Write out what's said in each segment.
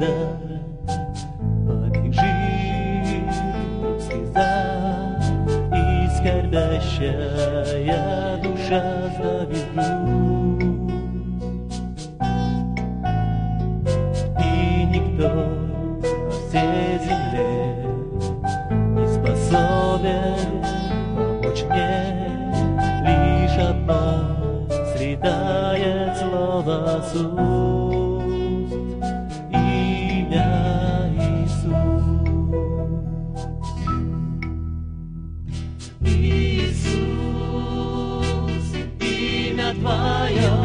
когда побежит вдруг слеза, и скорбящая душа сдавит грудь, и никто на всей земле не способен помочь мне. Лишь одно слетает слово с уст: имя Иисус. Иисус, имя Твое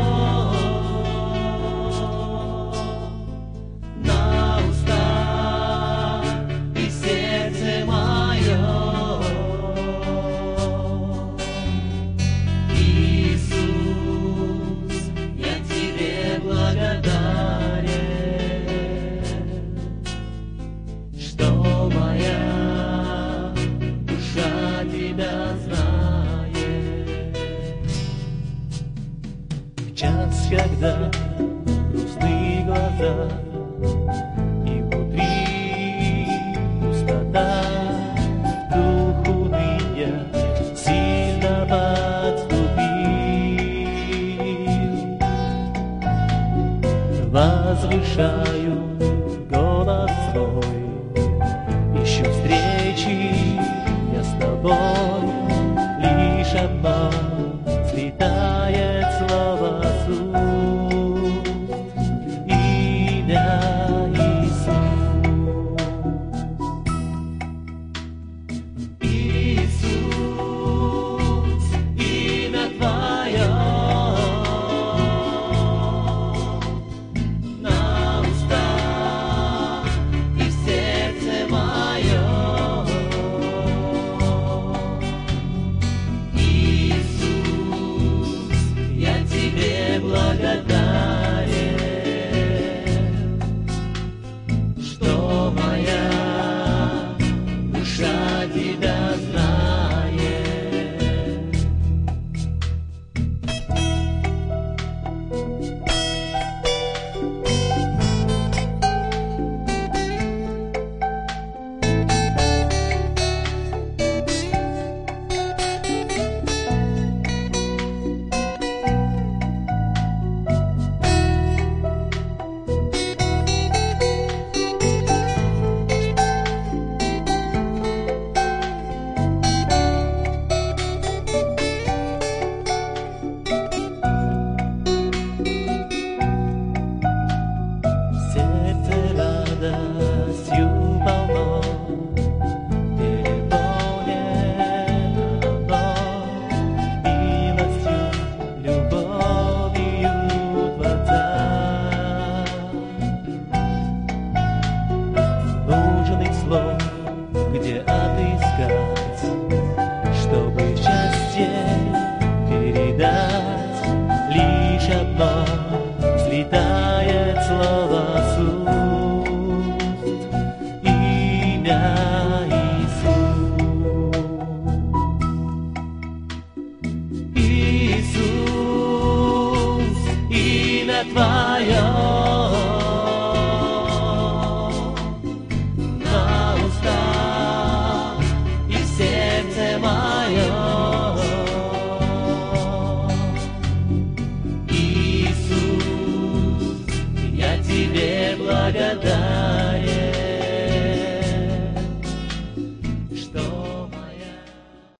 на устах и сердце мое. Иисус, я Тебе благодарен, что моя душа Тебя знает. В час, когда грустные глаза и внутри пустота, в дух уныния сильно подступил, возвышаю голос свой, ищу встречи я с Тобой. Лишь одно слетает слово с уст: имя Иисус. Иисус, имя Твое на устах и в сердце мое. Иисус, я Тебе благодарен, что моя душа Тебя знает. Сердце радостью полно, переполнено милостью, любовью Творца. Нужных слов, где отыскать, чтобы счастье передать. Лишь одно слетает слово с уст: имя Иисус. Иисус, имя Твое